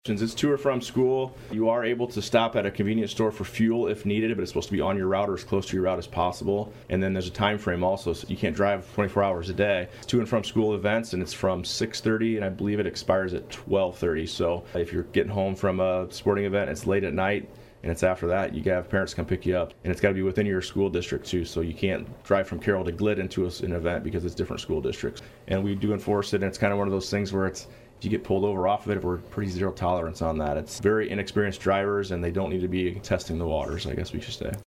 It's to or from school. You are able to stop at a convenience store for fuel if needed, but it's supposed to be on your route or as close to your route as possible. And then there's a time frame also, so you can't drive 24 hours a day. It's to and from school events, and it's from 6:30, and I believe it expires at 12:30. So if you're getting home from a sporting event, it's late at night, and it's after that, you got to have parents come pick you up. And it's got to be within your school district, too, so you can't drive from Carroll to Glidden to an event because it's different school districts. And we do enforce it, and it's kind of one of those things where if you get pulled over off of it, we're pretty zero tolerance on that. It's very inexperienced drivers, and they don't need to be testing the waters, I guess we should say.